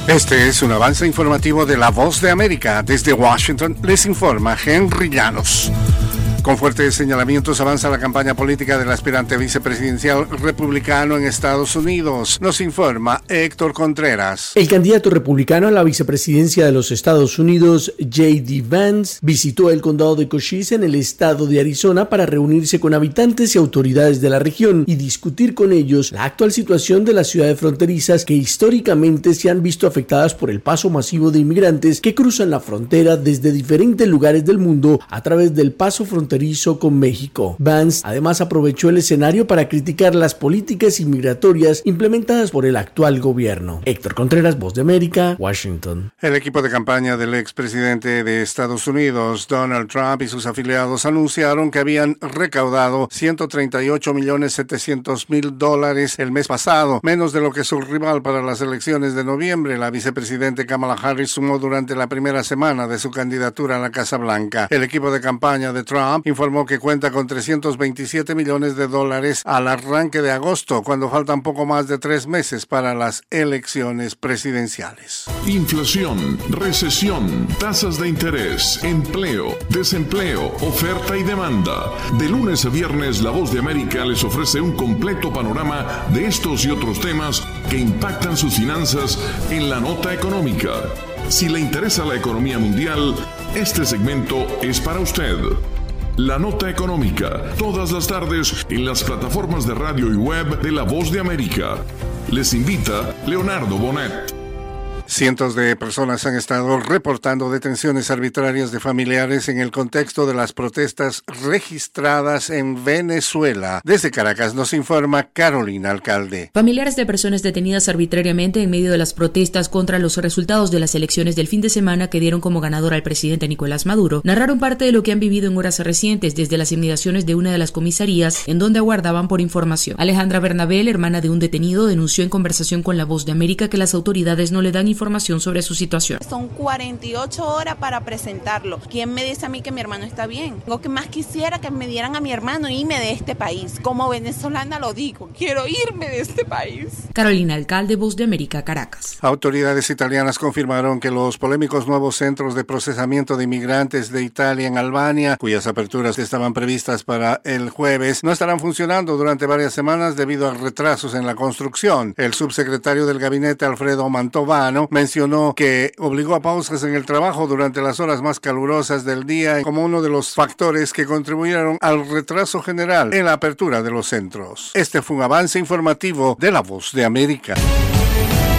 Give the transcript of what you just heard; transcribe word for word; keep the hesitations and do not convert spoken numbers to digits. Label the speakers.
Speaker 1: Este es un avance informativo de La Voz de América. Desde Washington les informa Henry Llanos. Con fuertes señalamientos avanza la campaña política del aspirante vicepresidencial republicano en Estados Unidos. Nos informa Héctor Contreras.
Speaker 2: El candidato republicano a la vicepresidencia de los Estados Unidos, J D Vance, visitó el condado de Cochise en el estado de Arizona para reunirse con habitantes y autoridades de la región y discutir con ellos la actual situación de las ciudades fronterizas que históricamente se han visto afectadas por el paso masivo de inmigrantes que cruzan la frontera desde diferentes lugares del mundo a través del paso fronterizo con México. Vance además aprovechó el escenario para criticar las políticas inmigratorias implementadas por el actual gobierno. Héctor Contreras, Voz de América, Washington.
Speaker 1: El equipo de campaña del expresidente de Estados Unidos, Donald Trump, y sus afiliados anunciaron que habían recaudado ciento treinta y ocho millones setecientos mil dólares el mes pasado, menos de lo que su rival para las elecciones de noviembre, la vicepresidente Kamala Harris, sumó durante la primera semana de su candidatura a la Casa Blanca. El equipo de campaña de Trump informó que cuenta con trescientos veintisiete millones de dólares al arranque de agosto, cuando faltan poco más de tres meses para las elecciones presidenciales.
Speaker 3: Inflación, recesión, tasas de interés, empleo, desempleo, oferta y demanda. De lunes a viernes, La Voz de América les ofrece un completo panorama de estos y otros temas que impactan sus finanzas en la nota económica. Si le interesa la economía mundial, este segmento es para usted. La Nota Económica, todas las tardes en las plataformas de radio y web de La Voz de América. Les invita Leonardo Bonet.
Speaker 1: Cientos de personas han estado reportando detenciones arbitrarias de familiares en el contexto de las protestas registradas en Venezuela. Desde Caracas nos informa Carolina Alcalde.
Speaker 4: Familiares de personas detenidas arbitrariamente en medio de las protestas contra los resultados de las elecciones del fin de semana que dieron como ganador al presidente Nicolás Maduro, narraron parte de lo que han vivido en horas recientes desde las inmediaciones de una de las comisarías en donde aguardaban por información. Alejandra Bernabel, hermana de un detenido, denunció en conversación con La Voz de América que las autoridades no le dan información información sobre su situación.
Speaker 5: Son cuarenta y ocho horas para presentarlo. ¿Quién me dice a mí que mi hermano está bien? Lo que más quisiera que me dieran a mi hermano y irme de este país. Como venezolana lo digo, quiero irme de este país.
Speaker 4: Carolina Alcalde, Voz de América, Caracas.
Speaker 1: Autoridades italianas confirmaron que los polémicos nuevos centros de procesamiento de inmigrantes de Italia en Albania, cuyas aperturas estaban previstas para el jueves, no estarán funcionando durante varias semanas debido a retrasos en la construcción. El subsecretario del gabinete, Alfredo Mantovano, mencionó que obligó a pausas en el trabajo durante las horas más calurosas del día como uno de los factores que contribuyeron al retraso general en la apertura de los centros. Este fue un avance informativo de La Voz de América.